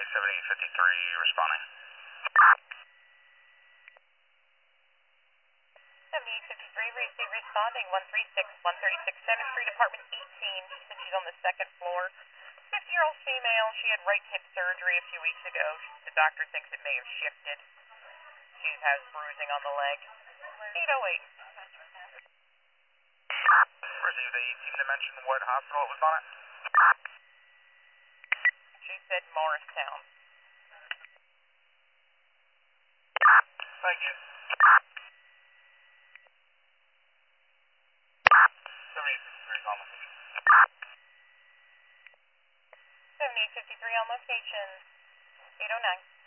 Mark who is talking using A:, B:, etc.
A: 7853 responding.
B: 7853, receive responding, 136 7th Street, apartment 18. She said she's on the second floor. 50-year-old female, she had right hip surgery a few weeks ago. The doctor thinks it may have shifted. She has bruising on the leg. 808.
A: Received a team to mention what hospital it was on it?
B: She said Morristown.
A: Thank you. 7853 on location.
B: 7853 on location. 809.